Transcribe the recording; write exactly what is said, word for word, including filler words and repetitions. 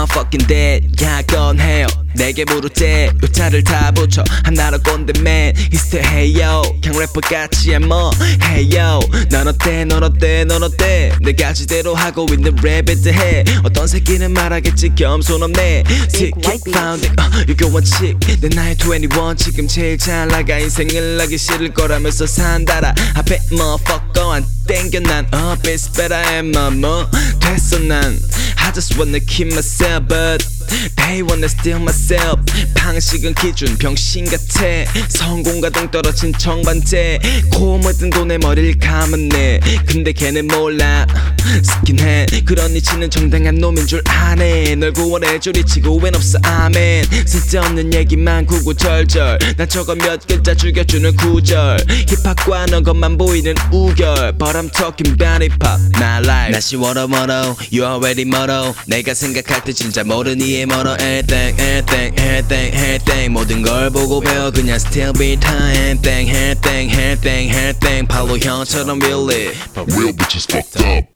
motherfucking dead. 야건해요 내게 물을 때 요차를 다 붙여 하나로 꼰대맨 He's still hey yo 그냥 래퍼같이 뭐 hey yo 넌 어때 넌 어때 넌 어때 내가 지대로 하고 있는 랩에 대해 어떤 새끼는 말하겠지 겸손없네 Sick kick found it uh, 유교원 chick 내 나이 이십일 지금 제일 잘 나가 인생을 하기 싫을 거라면서 산다라 앞에 motherfucker 안 땡겨 난 up it's better and my mo 됐어 난 I just wanna keep myself but they wanna steal myself 방식은 기준 병신 같아 성공과 동떨어진 정반대 코 묻은 돈에 머리를 감았네 근데 걔는 몰라 스킨해 그런 이치는 정당한 놈인 줄 아네 널 구원해줄 이치고 웬 없어 아멘 쓸데없는 얘기만 구구절절 난 저거 몇 글자 죽여주는 구절 힙합과 너 것만 보이는 우결 But I'm talking about hip-hop my life 나 시워러 멀어 You already 멀어 내가 생각할 때 진짜 모르니 이해 멀어 everything everything everything everything 모든 걸 보고 배워 그냥 still be time everything everything everything everything 바로 형처럼 really Real bitches fucked up